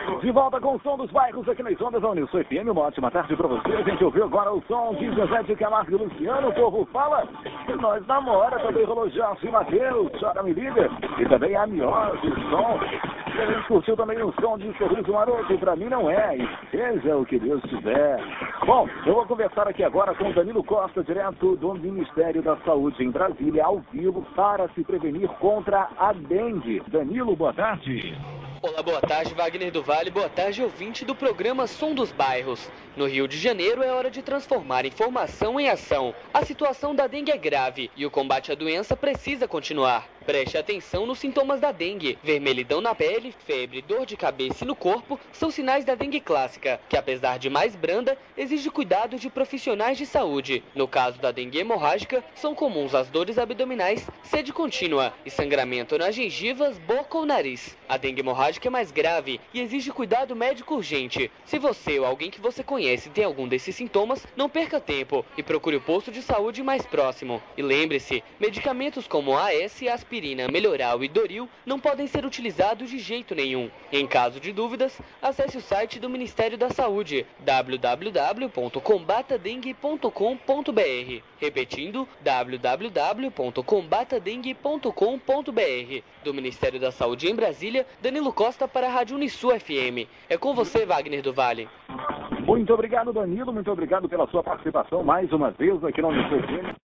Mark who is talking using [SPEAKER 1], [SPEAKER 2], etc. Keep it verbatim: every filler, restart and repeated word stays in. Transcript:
[SPEAKER 1] De volta com o som dos bairros aqui nas ondas da Unisul F M. Uma ótima tarde para você. A gente ouviu agora o som de José de Camargo e Luciano. O povo fala que nós namora. Também rolou Jorge e Matheus, Chora Me Liga. E também a Miose, o som. E a gente curtiu também o som de Sorriso Maroto. Pra mim não é, e seja o que Deus tiver. Bom, eu vou conversar aqui agora com Danilo Costa, direto do Ministério da Saúde em Brasília, ao vivo, para se prevenir contra a dengue. Danilo, boa tarde.
[SPEAKER 2] Olá, boa tarde, Wagner do Vale, boa tarde, ouvinte do programa Som dos Bairros. No Rio de Janeiro é hora de transformar informação em ação. A situação da dengue é grave e o combate à doença precisa continuar. Preste atenção nos sintomas da dengue. Vermelhidão na pele, febre, dor de cabeça e no corpo são sinais da dengue clássica, que apesar de mais branda, exige cuidado de profissionais de saúde. No caso da dengue hemorrágica, são comuns as dores abdominais, sede contínua e sangramento nas gengivas, boca ou nariz. A dengue hemorrágica é mais grave e exige cuidado médico urgente. Se você ou alguém que você conhece tem algum desses sintomas, não perca tempo e procure o posto de saúde mais próximo. E lembre-se, medicamentos como A S, aspirina, Melhoral e Doril não podem ser utilizados de jeito nenhum. Em caso de dúvidas, acesse o site do Ministério da Saúde, w w w ponto combata dengue ponto com ponto b r. Repetindo, w w w ponto combata dengue ponto com ponto b r. Do Ministério da Saúde em Brasília, Danilo Costa para a Rádio Unisul F M. É com você, Wagner do Vale.
[SPEAKER 1] Muito obrigado, Danilo. Muito obrigado pela sua participação mais uma vez aqui na Unisul F M.